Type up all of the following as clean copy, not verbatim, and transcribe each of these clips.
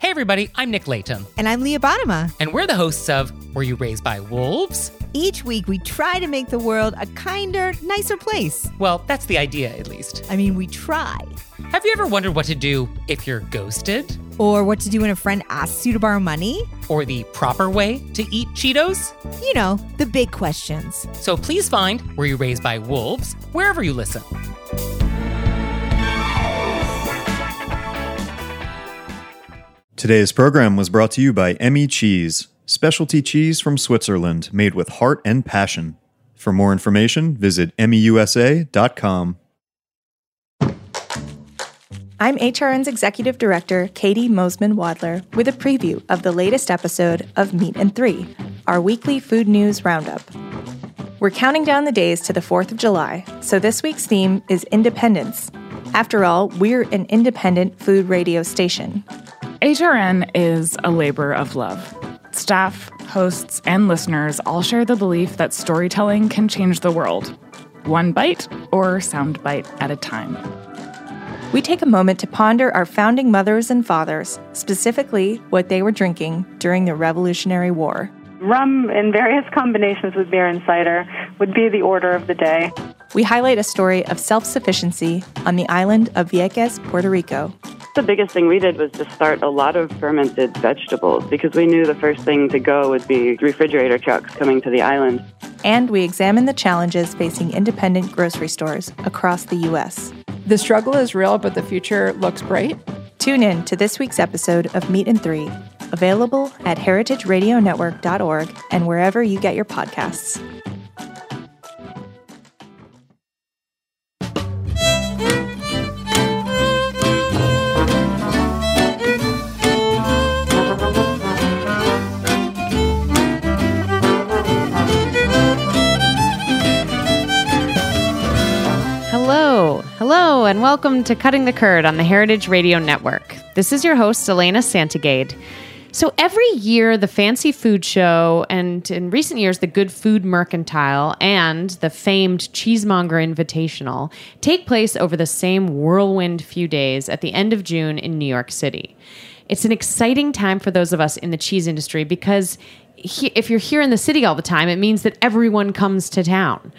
Hey everybody, I'm Nick Layton. And I'm Leah Bottima. And we're the hosts of Were You Raised by Wolves? Each week we try to make the world a kinder, nicer place. Well, that's the idea, at least. I mean, we try. Have you ever wondered what to do if you're ghosted? Or what to do when a friend asks you to borrow money? Or the proper way to eat Cheetos? You know, the big questions. So please find Were You Raised by Wolves wherever you listen. Today's program was brought to you by Emmy Cheese, specialty cheese from Switzerland made with heart and passion. For more information, visit emmyusa.com. I'm HRN's Executive Director, Katie Mosman-Wadler, with a preview of the latest episode of Meat and Three, our weekly food news roundup. We're counting down the days to the 4th of July, so this week's theme is independence. After all, we're an independent food radio station. HRN is a labor of love. Staff, hosts, and listeners all share the belief that storytelling can change the world, one bite or sound bite at a time. We take a moment to ponder our founding mothers and fathers, specifically what they were drinking during the Revolutionary War. Rum in various combinations with beer and cider would be the order of the day. We highlight a story of self-sufficiency on the island of Vieques, Puerto Rico. The biggest thing we did was to start a lot of fermented vegetables because we knew the first thing to go would be refrigerator trucks coming to the island. And we examine the challenges facing independent grocery stores across the U.S. The struggle is real, but the future looks bright. Tune in to this week's episode of Meat and Three, available at heritageradionetwork.org and wherever you get your podcasts. Hello, and welcome to Cutting the Curd on the Heritage Radio Network. This is your host, Elena Santagade. So every year, the Fancy Food Show, and in recent years, the Good Food Mercantile, and the famed Cheesemonger Invitational take place over the same whirlwind few days at the end of June in New York City. It's an exciting time for those of us in the cheese industry because if you're here in the city all the time, it means that everyone comes to town.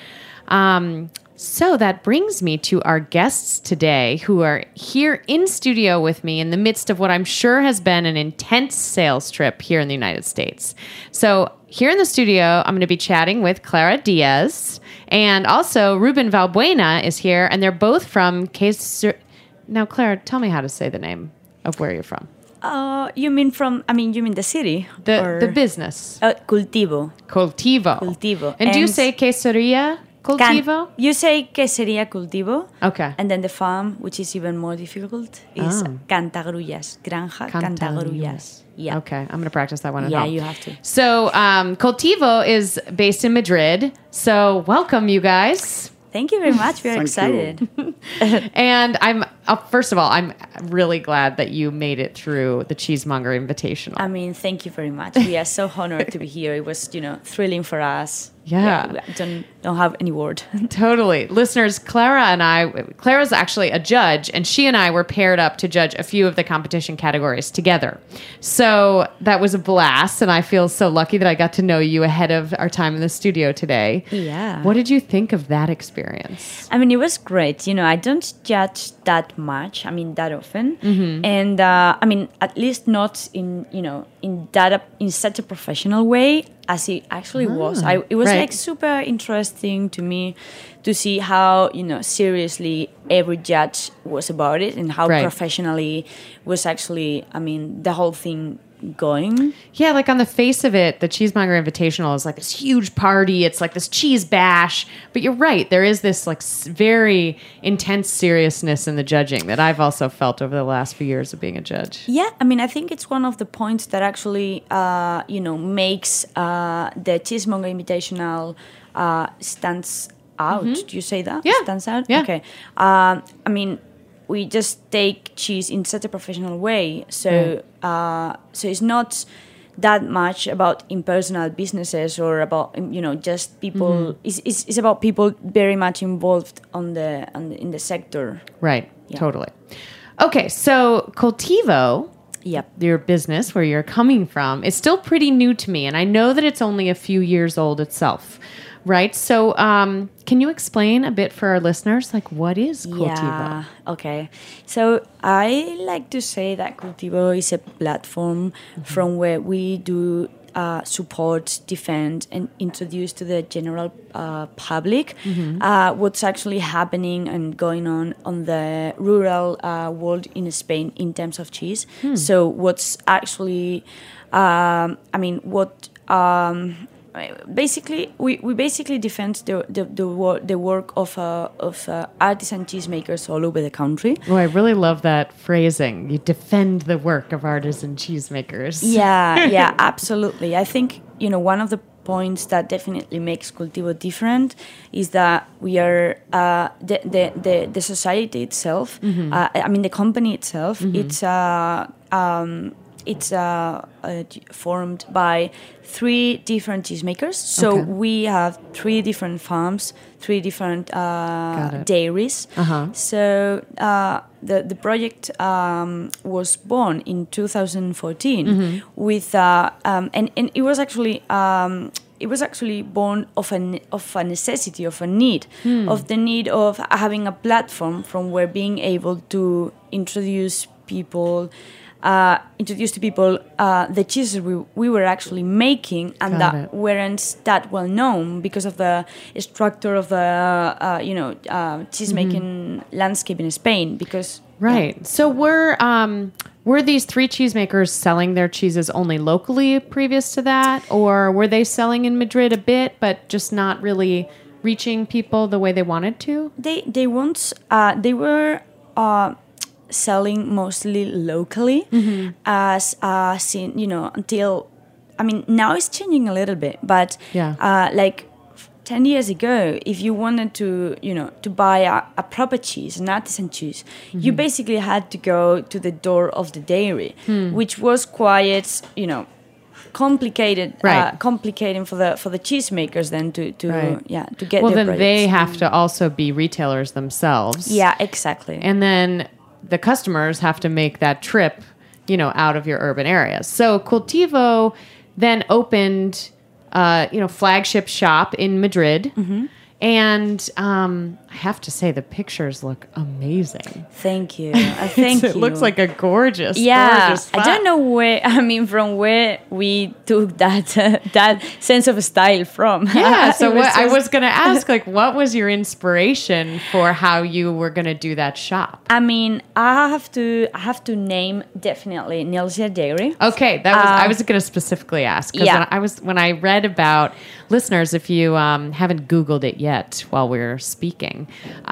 So that brings me to our guests today who are here in studio with me in the midst of what I'm sure has been an intense sales trip here in the United States. So here in the studio, I'm going to be chatting with Clara Diaz, and also Ruben Valbuena is here, and they're both from Now, Clara, tell me how to say the name of where you're from. You mean the city? The business. Cultivo. Cultivo. And do you say queseria? Cultivo? You say quesería Cultivo. Okay. And then the farm, which is even more difficult, is Cantagrullas. Granja Cantagrullas. Yeah. Okay. I'm going to practice that one at home. Yeah, you have to. So Cultivo is based in Madrid. So welcome, you guys. Thank you very much. We're excited. And first of all, I'm really glad that you made it through the Cheesemonger Invitational. I mean, thank you very much. We are so honored to be here. It was, thrilling for us. Yeah. Don't have any word. Totally. Listeners, Clara's actually a judge, and she and I were paired up to judge a few of the competition categories together. So that was a blast, and I feel so lucky that I got to know you ahead of our time in the studio today. Yeah. What did you think of that experience? I mean, it was great. I don't judge that much. that often. Mm-hmm. And at least not in such a professional way as it actually was. It was right. Super interesting to me to see how seriously every judge was about it and how professionally was actually the whole thing going. Yeah, on the face of it, the Cheesemonger Invitational is this huge party. It's this cheese bash. But you're right. There is this very intense seriousness in the judging that I've also felt over the last few years of being a judge. Yeah, I think it's one of the points that actually, makes the Cheesemonger Invitational stands out. Mm-hmm. Do you say that? Yeah. Stands out? Yeah. Okay. We just take cheese in such a professional way. So it's not that much about impersonal businesses or about just people. Mm-hmm. It's about people very much involved in the sector. Right. Yeah. Totally. Okay. So Cultivo your business, where you're coming from, is still pretty new to me. And I know that it's only a few years old itself, right? So can you explain a bit for our listeners, like what is Cultivo? Yeah, okay. So I like to say that Cultivo is a platform from where we do support, defend, and introduce to the general public what's actually happening and going on the rural world in Spain in terms of cheese. So what's actually, basically we basically defend the work of artisan cheesemakers all over the country. Oh, I really love that phrasing. You defend the work of artisan cheesemakers. Yeah, absolutely. I think, one of the points that definitely makes Cultivo different is that we are the society itself. The company itself. It's formed by 3 different cheesemakers. So we have 3 different farms, 3 different dairies. So the project was born in 2014 with and it was actually born of a necessity, of a need, of the need of having a platform from where being able to introduce to people the cheeses we were actually making, and that weren't that well known because of the structure of the cheese making landscape in Spain. So were these 3 cheesemakers selling their cheeses only locally previous to that, or were they selling in Madrid a bit but just not really reaching people the way they wanted to? They were selling mostly locally until now it's changing a little bit, but like 10 years ago, if you wanted to buy a proper cheese, an artisan cheese, you basically had to go to the door of the dairy, which was quite complicated, complicating for the cheesemakers then to get. Well, their then products. they have to also be retailers themselves. Yeah, exactly. And then the customers have to make that trip, out of your urban areas. So Cultivo then opened, flagship shop in Madrid. And I have to say, the pictures look amazing. Thank you. Thank you. It looks like a gorgeous spot. I don't know from where we took that sense of style from. Yeah, so I was going to ask, what was your inspiration for how you were going to do that shop? I have to name definitely Niels Jaar Dairy. Okay, I was going to specifically ask, because when I read about, listeners, if you haven't Googled it yet while we're speaking,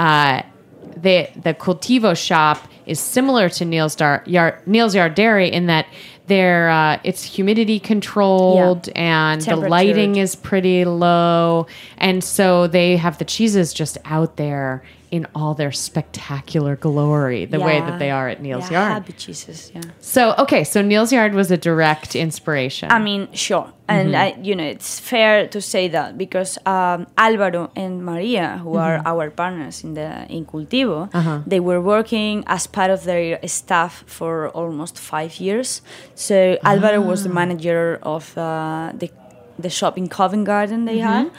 the Cultivo shop is similar to Niels Jaar Dairy in that it's humidity controlled and the lighting is pretty low, and so they have the cheeses just out there in all their spectacular glory, the way that they are at Niels Jaar. Happy cheeses, So Niels Jaar was a direct inspiration. Sure. And, it's fair to say that because Álvaro and Maria, who are our partners in Cultivo, they were working as part of their staff for almost 5 years. So Álvaro was the manager of the shop in Covent Garden they had.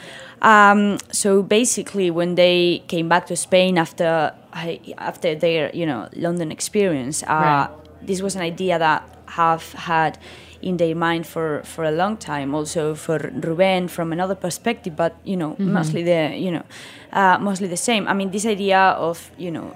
So basically, when they came back to Spain after their London experience, this was an idea that have had in their mind for a long time. Also for Ruben from another perspective, but mostly the same. This idea of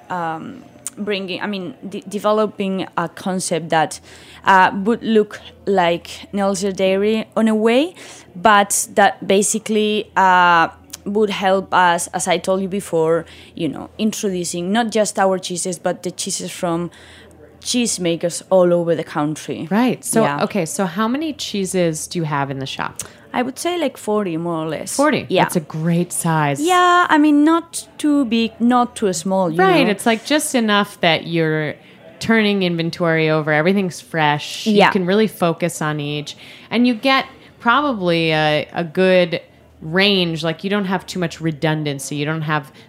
developing a concept that would look like Niels Jaar Dairy on a way, but that basically would help us, as I told you before, introducing not just our cheeses, but the cheeses from cheesemakers all over the country. Right. So, so how many cheeses do you have in the shop? I would say 40, more or less. 40? Yeah. That's a great size. Yeah, not too big, not too small. You know? It's just enough that you're turning inventory over. Everything's fresh. Yeah. You can really focus on each. And you get probably a good range. You don't have too much redundancy. You don't have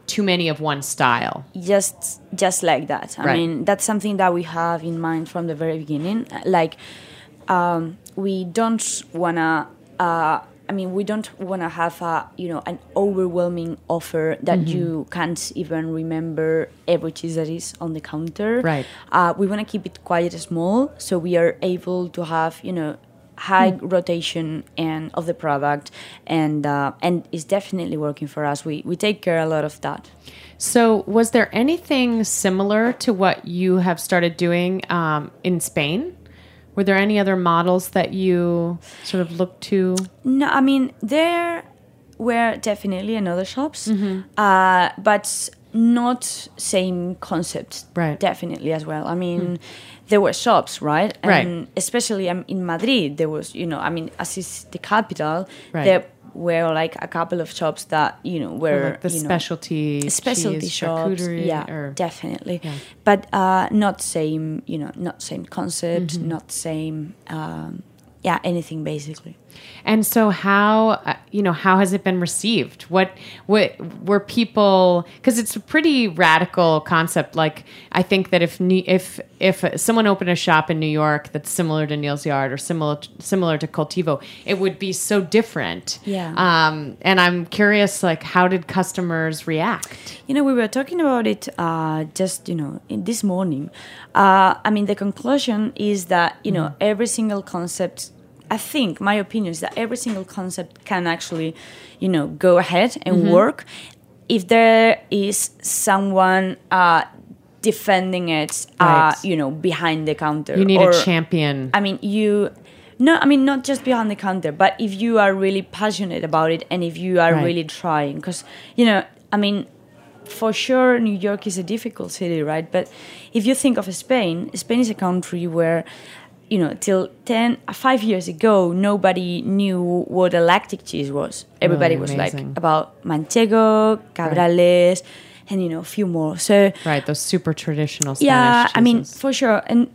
too many of one style. Just like that. I mean, that's something that we have in mind from the very beginning. Like, we don't wanna. We don't want to have an overwhelming offer that you can't even remember every cheese that is on the counter. Right. We want to keep it quite small, so we are able to have high rotation and of the product, and it's definitely working for us. We take care a lot of that. So, was there anything similar to what you have started doing in Spain? Were there any other models that you sort of looked to? No, I mean, there were definitely another shops, but not same concept. Right. Definitely as well. I mean, there were shops, right? And right. especially in Madrid, there was, as is the capital, right. there were like a couple of shops that, were... like the specialty cheese, shops. Yeah, definitely. Yeah. But not same, not same concept, not same, anything basically. And so how has it been received? What were people, because it's a pretty radical concept. Like, I think that if someone opened a shop in New York that's similar to Neil's Yard or similar to Cultivo, it would be so different. Yeah. And I'm curious, like, how did customers react? We were talking about it just, this morning. The conclusion is that, every single concept, I think my opinion is that every single concept can actually, go ahead and work if there is someone defending it, right. Behind the counter. You need a champion. Not just behind the counter, but if you are really passionate about it and if you are right. really trying, because, for sure, New York is a difficult city, right? But if you think of Spain is a country where, till 5 years ago, nobody knew what a lactic cheese was. Everybody was amazing. like about Manchego, Cabrales, right. and a few more. So right, those super traditional Spanish cheeses. For sure, and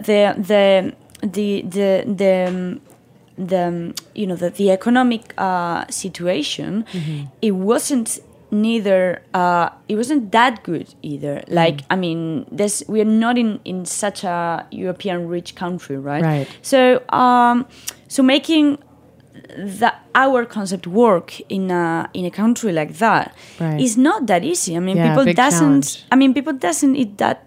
the economic situation, it wasn't. It wasn't that good either. Like, we are not in such a European rich country, right? Right. So, making our concept work in a country like that right. is not that easy. People doesn't eat that,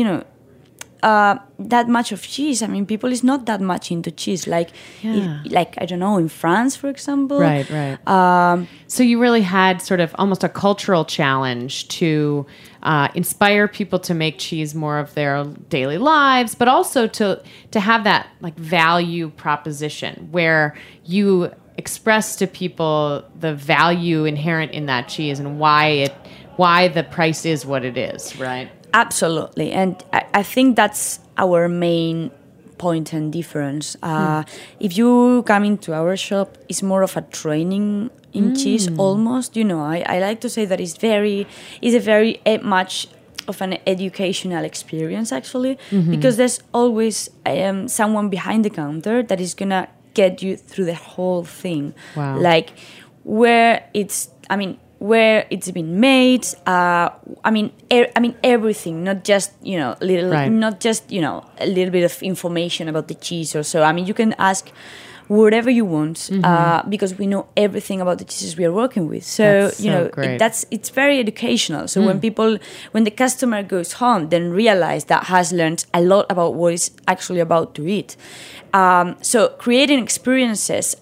that much of cheese. People is not that much into cheese. Like I don't know, in France, for example. Right. So you really had sort of almost a cultural challenge to inspire people to make cheese more of their daily lives, but also to have that like value proposition where you express to people the value inherent in that cheese and why the price is what it is, right? Absolutely, and I think that's our main point and difference. If you come into our shop, it's more of a training in cheese almost. I like to say that it's a very much of an educational experience actually, because there's always someone behind the counter that is gonna get you through the whole thing. Wow. Like where it's been made, everything, not just right. not just a little bit of information about the cheese or so. You can ask whatever you want because we know everything about the cheeses we are working with. So great. It's very educational. So when the customer goes home, then realize that has learned a lot about what is actually about to eat. So creating experiences,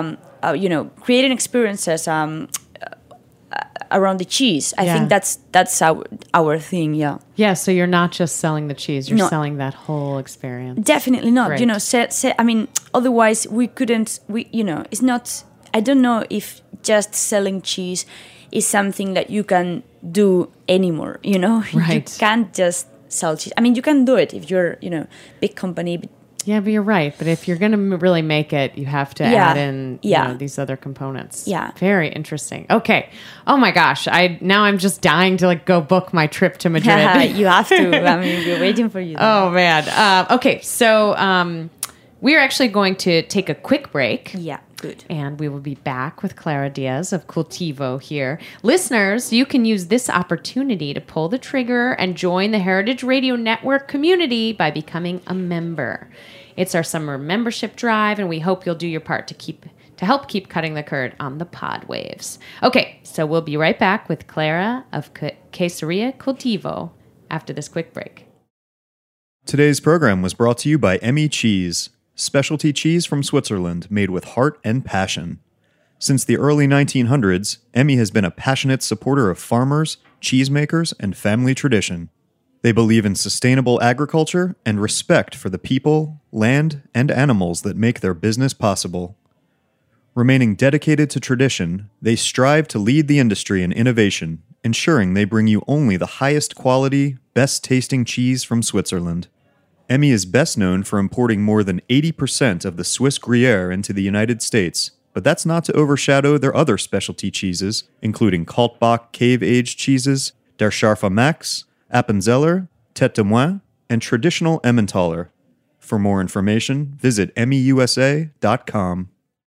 around the cheese. I think that's our thing, yeah. Yeah, so you're not just selling the cheese, you're selling that whole experience. Definitely not. Great. Otherwise we couldn't, it's not, I don't know if just selling cheese is something that you can do anymore, Right. You can't just sell cheese. You can do it if you're, big company. Yeah, but you're right. But if you're going to really make it, you have to add in these other components. Yeah. Very interesting. Okay. Oh my gosh. I'm just dying to go book my trip to Madrid. You have to. We're waiting for you. Oh man. Okay. So we are actually going to take a quick break. Yeah. Good. And we will be back with Clara Diaz of Cultivo here. Listeners, you can use this opportunity to pull the trigger and join the Heritage Radio Network community by becoming a member. It's our summer membership drive, and we hope you'll do your part to help keep cutting the curd on the pod waves. Okay, so we'll be right back with Clara of Queseria Cultivo after this quick break. Today's program was brought to you by Emmy Cheese, specialty cheese from Switzerland made with heart and passion. Since the early 1900s, Emmy has been a passionate supporter of farmers, cheesemakers, and family tradition. They believe in sustainable agriculture and respect for the people, land, and animals that make their business possible. Remaining dedicated to tradition, they strive to lead the industry in innovation, ensuring they bring you only the highest quality, best-tasting cheese from Switzerland. Emmy is best known for importing more than 80% of the Swiss Gruyere into the United States, but that's not to overshadow their other specialty cheeses, including Kaltbach cave-aged cheeses, Der Scharfe Max, Appenzeller, Tête de Moine, and traditional Emmentaler. For more information, visit emmyusa.com.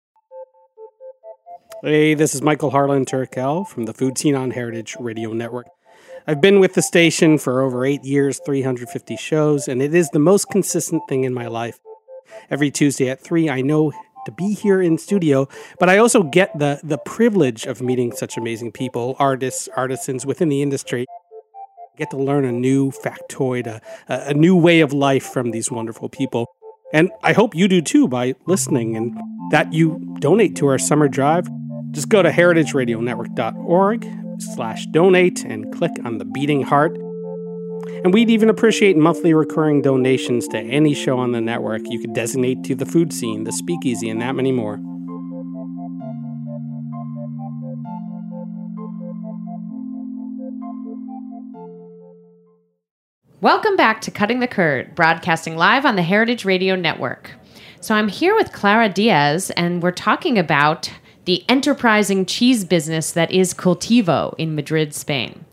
Hey, this is Michael Harlan Turkel from the Food Scene on Heritage Radio Network. I've been with the station for over 8 years, 350 shows, and it is the most consistent thing in my life. Every Tuesday at 3, I know to be here in studio, but I also get the privilege of meeting such amazing people, artists, artisans within the industry. I get to learn a new factoid, a new way of life from these wonderful people. And I hope you do too by listening and that you donate to our summer drive. Just go to heritageradionetwork.org/donate and click on the beating heart. And we'd even appreciate monthly recurring donations to any show on the network you could designate to the Food Scene, the Speakeasy, and that many more. Welcome back to Cutting the Curd, broadcasting live on the Heritage Radio Network. So I'm here with Clara Diaz, and we're talking about the enterprising cheese business that is Cultivo in Madrid, Spain.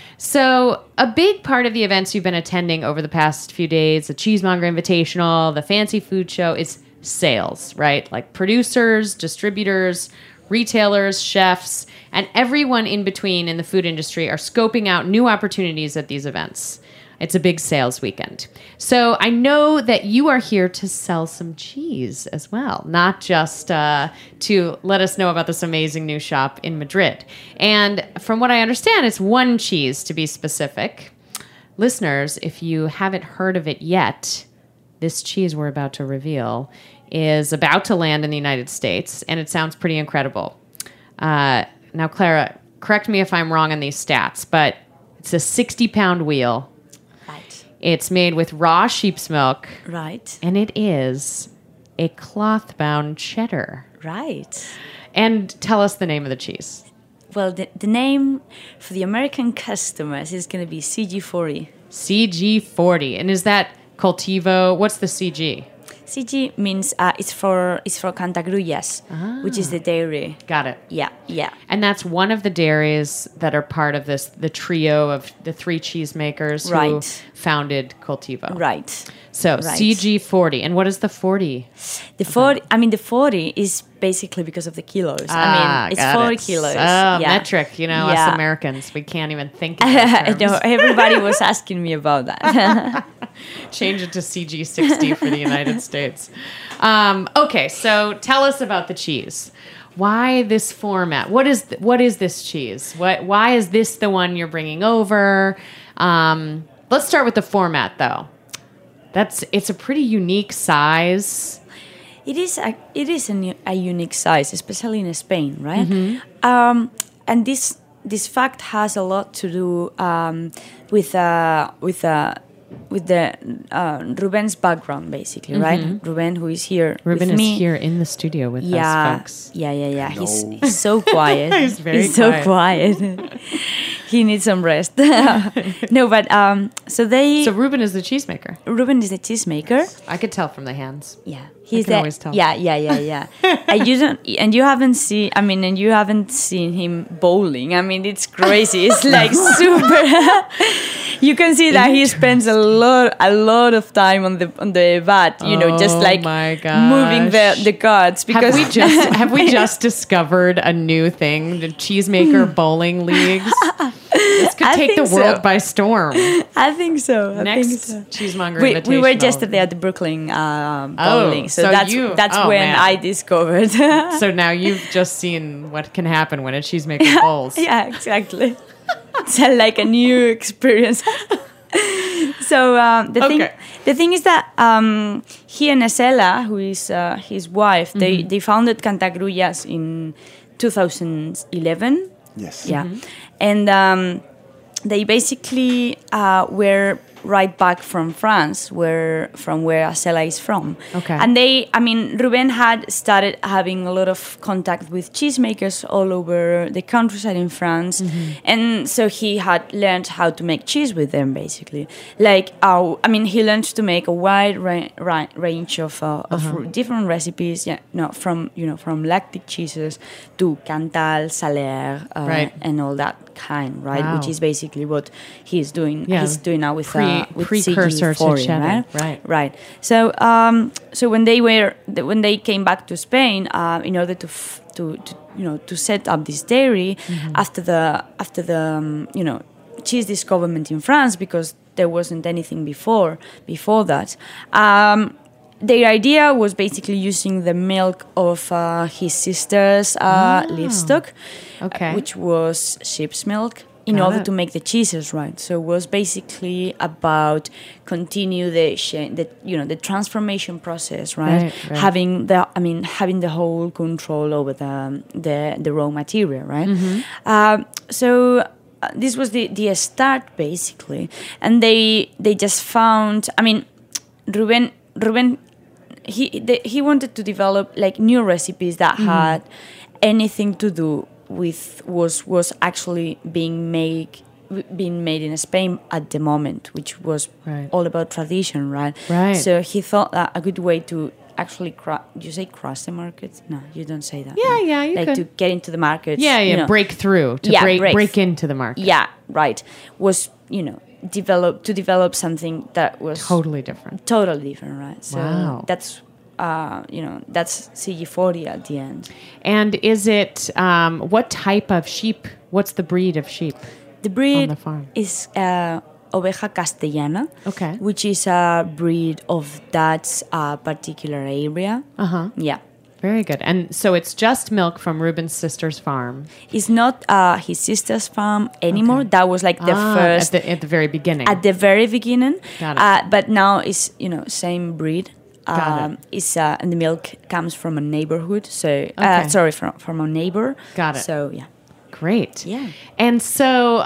So a big part of the events you've been attending over the past few days, the Cheesemonger Invitational, the Fancy Food Show, is sales, right? Like producers, distributors, retailers, chefs, and everyone in between in the food industry are scoping out new opportunities at these events. It's a big sales weekend. So I know that you are here to sell some cheese as well, not just to let us know about this amazing new shop in Madrid. And from what I understand, it's one cheese to be specific. Listeners, if you haven't heard of it yet, this cheese we're about to reveal is about to land in the United States, and it sounds pretty incredible. Now, Clara, correct me if I'm wrong on these stats, but it's a 60-pound wheel. It's made with raw sheep's milk. Right. And it is a cloth-bound cheddar. Right. And tell us the name of the cheese. Well, the name for the American customers is going to be CG40. CG40. And is that Cultivo? What's the CG? CG means it's for Cantagrullas, which is the dairy. Got it. Yeah. And that's one of the dairies that are part of the trio of the three cheesemakers who founded Cultivo. Right. So CG40. And what is the 40? The 40 is basically because of the kilos. It's 40 kilos. Oh, metric. Us Americans, we can't even think in those terms. No, everybody was asking me about that. Change it to CG60 for the United States. Okay, so tell us about the cheese. Why this format? What is this cheese? Why is this the one you're bringing over? Let's start with the format, though. It's a pretty unique size. It is a unique size, especially in Spain, right? Mm-hmm. And this fact has a lot to do with the Ruben's background, basically, right? Ruben, who is here Ruben with me. is here in the studio with us, folks. Yeah. No. He's so quiet. He's quiet. So quiet. He needs some rest. No, but So Ruben is the cheesemaker. Ruben is the cheesemaker. I could tell from the hands. Yeah. I can always tell. Yeah. And you haven't seen him bowling. It's crazy. It's like super. You can see that he spends a lot of time on the vat, just like my gosh. moving the cards. Because have we just discovered a new thing, the cheesemaker bowling leagues? This could take the world by storm. I think so. Next cheesemonger invitational. We were yesterday at the Brooklyn bowling, so that's when I discovered. So now you've just seen what can happen when a cheesemaker bowls. Yeah, exactly. It's like a new experience. So the thing is that he and Estela, who is his wife, they founded Cantagrullas in 2011. Yes. Yeah, and they basically were right back from France, from where Estela is from. Okay. And Ruben had started having a lot of contact with cheesemakers all over the countryside in France. And so he had learned how to make cheese with them, basically. He learned to make a wide range of different recipes, from lactic cheeses to Cantal, Salaire, and all that kind, right? Wow. Which is basically what he's doing. Yeah. He's doing now with precursor to cheddar, right. So when they came back to Spain, in order to set up this dairy after the cheese discoverment in France, because there wasn't anything before that. Their idea was basically using the milk of his sister's livestock, which was sheep's milk, in order to make the cheeses, right? So it was basically about continue the transformation process, right? Having the whole control over the raw material, right? So this was the start, basically, and they just found. Ruben, he wanted to develop like new recipes that had anything to do with was actually being made in Spain at the moment, which was all about tradition, right? So he thought that a good way to actually cross the market? No, you don't say that. Yeah, you like could. to get into the market. Break through break into the market. Yeah, right. Was develop something that was totally different, right? So wow. That's that's CG40 at the end. And is it what type of sheep? What's the breed of sheep? The breed on the farm is Oveja Castellana, okay, which is a breed of that particular area. Yeah. Very good. And so it's just milk from Ruben's sister's farm. It's not his sister's farm anymore. Okay. That was like the first at the very beginning. At the very beginning. Got it. But now it's same breed. Got it. It's and the milk comes from a neighborhood. So from a neighbor. Got it. So yeah. Great. Yeah. And so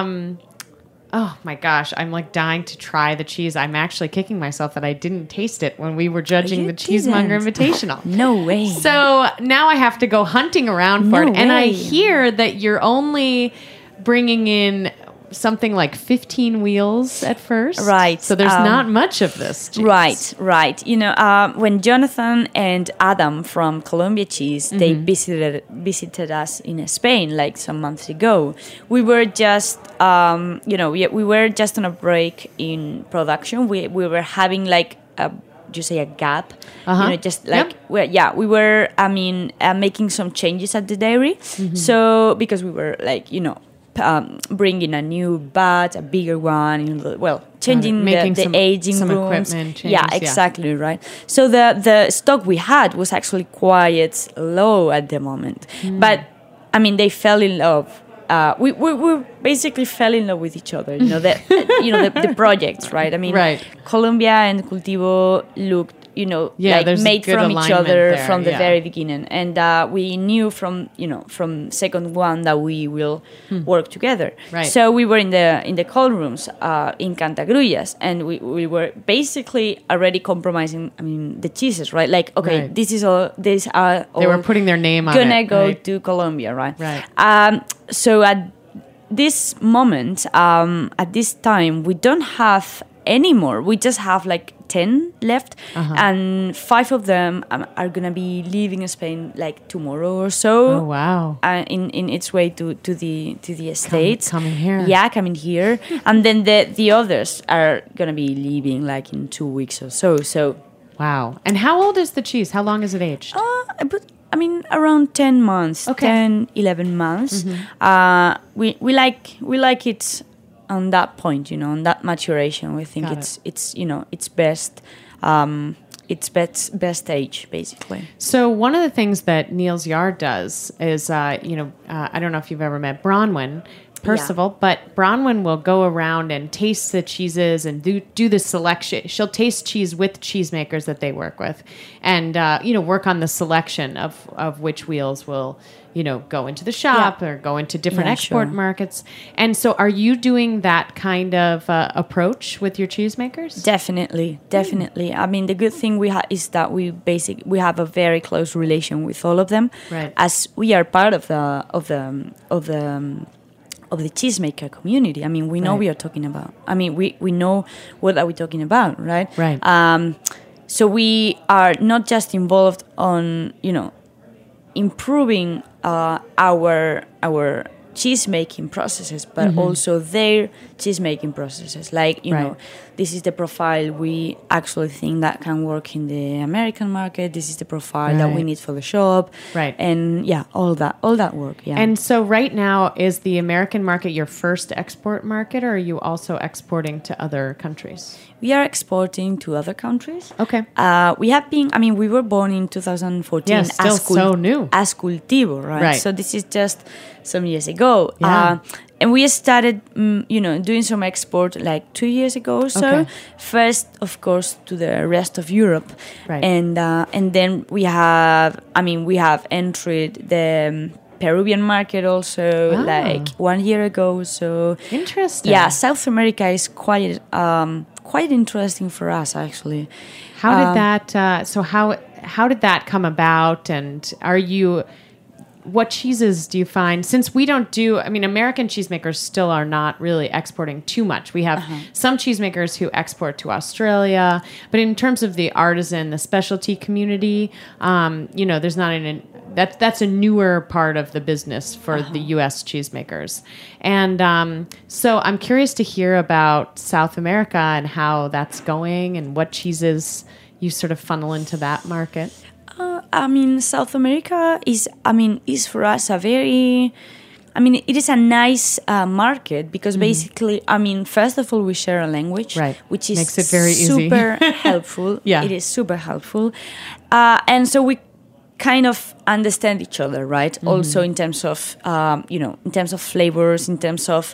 oh my gosh, I'm like dying to try the cheese. I'm actually kicking myself that I didn't taste it when we were judging the Cheesemonger Invitational. No way. So now I have to go hunting around for it. And I hear that you're only bringing in something like 15 wheels at first. Right. So there's not much of this cheese. Right. When Jonathan and Adam from Colombia Cheese, they visited us in Spain like some months ago, we were just, we were just on a break in production. We were having like a gap, just like, we were, making some changes at the dairy. So, because we were like, bringing a new bat, a bigger one, changing the aging some rooms. Equipment change, yeah, exactly, right. So the stock we had was actually quite low at the moment. But, they fell in love. We basically fell in love with each other, the projects, right? Colombia and Cultivo looked, made from each other from the very beginning. And we knew from second one that we will work together. Right. So we were in the cold rooms in Cantagrullas, and we were basically already compromising, the cheeses, right? Like, okay, these are all... They were putting their name on it. Gonna go to Colombia, right? Right. So at this moment, at this time, we don't have anymore. We just have like 10 left, and 5 of them are gonna be leaving Spain like tomorrow or so. Oh wow! In its way to the States, coming here. Yeah, coming here, and then the others are gonna be leaving like in 2 weeks or so. So wow! And how old is the cheese? How long is it aged? But I mean, around 10 months, 10, 11 months. We like it on that point, on that maturation. We think it's best. It's best age, basically. So one of the things that Niels Jahr does is, I don't know if you've ever met Bronwyn Percival, but Bronwyn will go around and taste the cheeses and do the selection. She'll taste cheese with cheesemakers that they work with, and work on the selection of which wheels will go into the shop or go into different export markets. And so, are you doing that kind of approach with your cheesemakers? Definitely. I mean, the good thing we have is that we have a very close relation with all of them, right? As we are part of the cheesemaker community. I mean, we know we are talking about. I mean, we know what are we talking about, right? Right. So we are not just involved on improving our cheese-making processes, but also their cheese-making processes. Like, this is the profile we actually think that can work in the American market. This is the profile that we need for the shop. Right. And, all that work, And so right now, is the American market your first export market, or are you also exporting to other countries? We are exporting to other countries. Okay. We were born in 2014 yeah, still so new. As Cultivo, right? So this is just some years ago. Yeah. And we started, doing some export like 2 years ago or so. Okay. First, of course, to the rest of Europe. Right. And then we have entered the Peruvian market also like 1 year ago. So interesting. Yeah, South America is quite interesting for us, actually. How did that? How did that come about? And what cheeses do you find? Since we don't do, American cheesemakers still are not really exporting too much. We have some cheesemakers who export to Australia, but in terms of the artisan, the specialty community, there's not that's a newer part of the business for the U.S. cheesemakers. And so I'm curious to hear about South America and how that's going and what cheeses you sort of funnel into that market. South America is for us a very... it is a nice market because basically, first of all, we share a language, right? Which is makes it very super helpful. Yeah. It is super helpful. And so we kind of understand each other, right? Also in terms of, in terms of flavors, in terms of,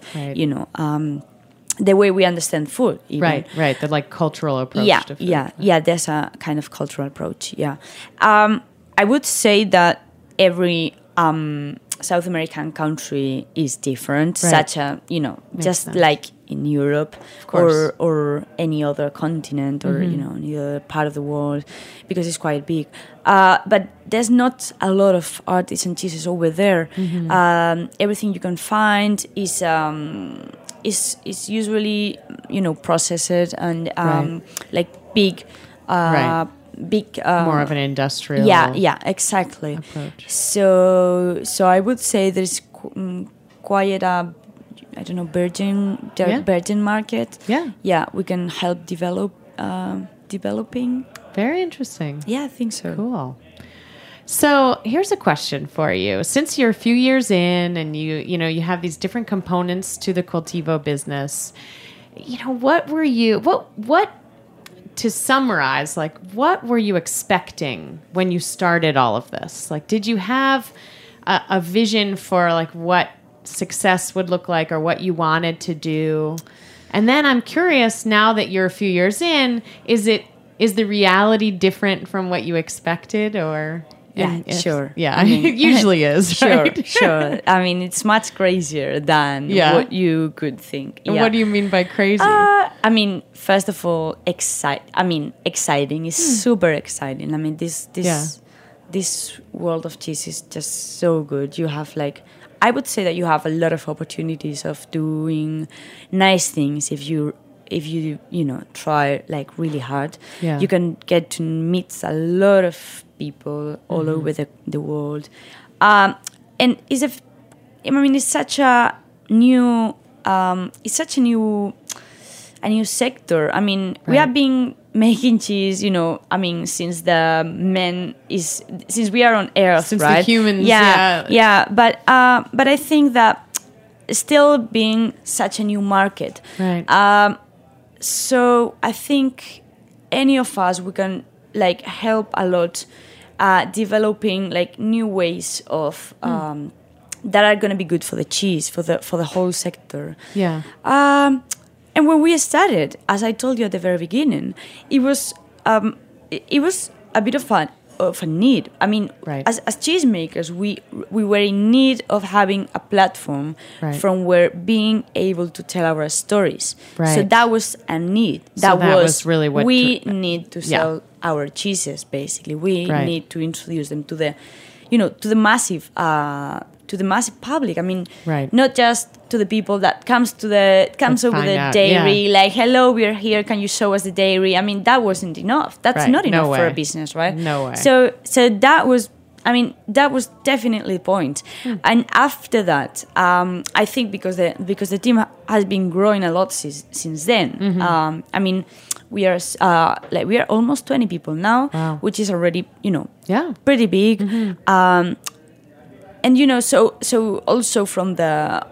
the way we understand food. Even. Right. The cultural approach to food. Yeah. There's a kind of cultural approach. Yeah. I would say that every South American country is different, such a just sense. Like in Europe or any other continent or any other part of the world, because it's quite big. But there's not a lot of artisan cheeses over there. Everything you can find is usually processed and like big. More of an industrial exactly approach. So I would say there's quite a virgin market. We can help developing. Very interesting. I think so. Cool. So here's a question for you. Since you're a few years in and you have these different components to the Cultivo business, to summarize, what were you expecting when you started all of this? Did you have a vision for what success would look like or what you wanted to do? And then I'm curious, now that you're a few years in, is the reality different from what you expected, or? Sure. Yeah, it usually is. Right? Sure. It's much crazier than what you could think. And what do you mean by crazy? First of all, exciting is super exciting. This world of cheese is just so good. You have I would say that you have a lot of opportunities of doing nice things if you if you try like really hard, Yeah. you can get to meet a lot of people all over the world, and it's such a new sector. I mean, we have been making cheese, since since we are on Earth, Since right? the humans, yeah. But I think that still being such a new market, Right. so I think any of us, we can like help a lot, developing like new ways of that are going to be good for the cheese, for the whole sector. Yeah. And when we started, as I told you at the very beginning, it was a bit of a need. I mean, as cheesemakers, we were in need of having a platform from where being able to tell our stories. Right. So that was a need. So that was really what we need to sell our cheeses. Basically, we need to introduce them to the massive public. I mean, not just to the people that comes over the dairy, like, hello, we're here, can you show us the dairy? I mean, that wasn't enough. That's not enough for a business, right? No way. So that was definitely the point. And after that, I think because the team has been growing a lot since then. I mean, we are almost 20 people now, which is already pretty big. And so also from the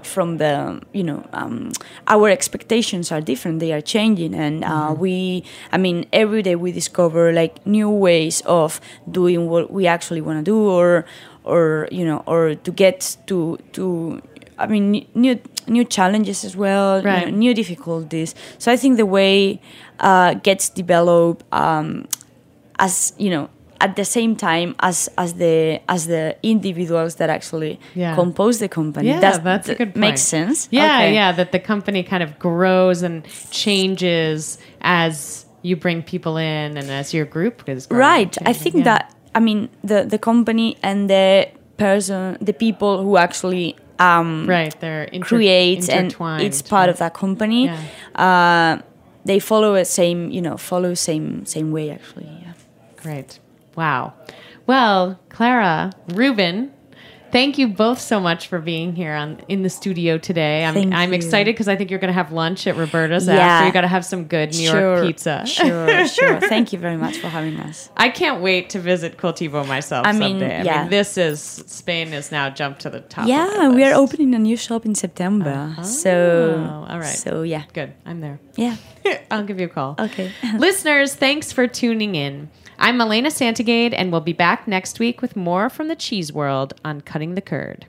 our expectations are different. They are changing, and every day we discover like new ways of doing what we actually want to do, or to get to new challenges as well, new difficulties. So I think the way gets developed as at the same time as the individuals that actually compose the company. Yeah, that's a good point. Makes sense. Yeah, that the company kind of grows and changes as you bring people in and as your group is growing. Right. I think that the company and the people who actually they're create and it's part of that company. They follow same way actually. Yeah. Great. Wow. Well, Clara, Ruben, thank you both so much for being here in the studio today. I'm excited because I think you're going to have lunch at Roberta's after. You got to have some good New York pizza. Sure. Thank you very much for having us. I can't wait to visit Cultivo myself someday. I mean, Spain is now jumped to the top. Yeah, we are opening a new shop in September. All right. So yeah. Good. I'm there. Yeah. I'll give you a call. Okay. Listeners, thanks for tuning in. I'm Elena Santagade, and we'll be back next week with more from the cheese world on Cutting the Curd.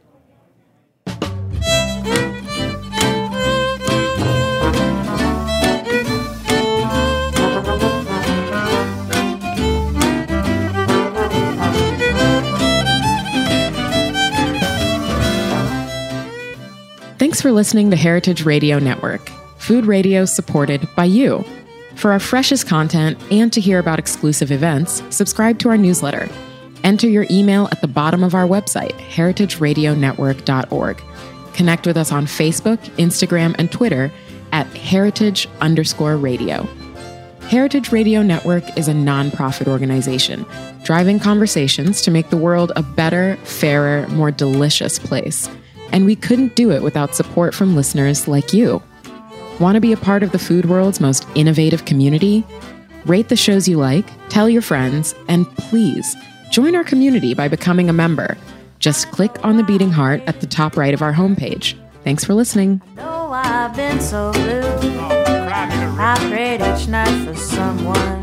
Thanks for listening to Heritage Radio Network, food radio supported by you. For our freshest content and to hear about exclusive events, subscribe to our newsletter. Enter your email at the bottom of our website, heritageradionetwork.org. Connect with us on Facebook, Instagram, and Twitter at heritage_radio. Heritage Radio Network is a nonprofit organization driving conversations to make the world a better, fairer, more delicious place. And we couldn't do it without support from listeners like you. Want to be a part of the food world's most innovative community? Rate the shows you like, tell your friends, and please join our community by becoming a member. Just click on the beating heart at the top right of our homepage. Thanks for listening. Oh, I've been so blue. I prayed each night for someone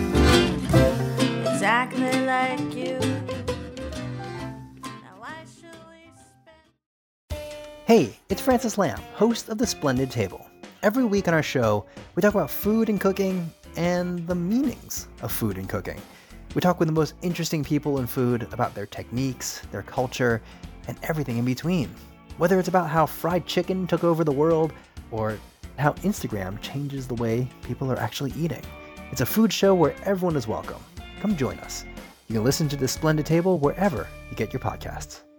exactly like you. Now why should we spend... Hey, it's Francis Lamb, host of The Splendid Table. Every week on our show, we talk about food and cooking and the meanings of food and cooking. We talk with the most interesting people in food about their techniques, their culture, and everything in between. Whether it's about how fried chicken took over the world or how Instagram changes the way people are actually eating. It's a food show where everyone is welcome. Come join us. You can listen to The Splendid Table wherever you get your podcasts.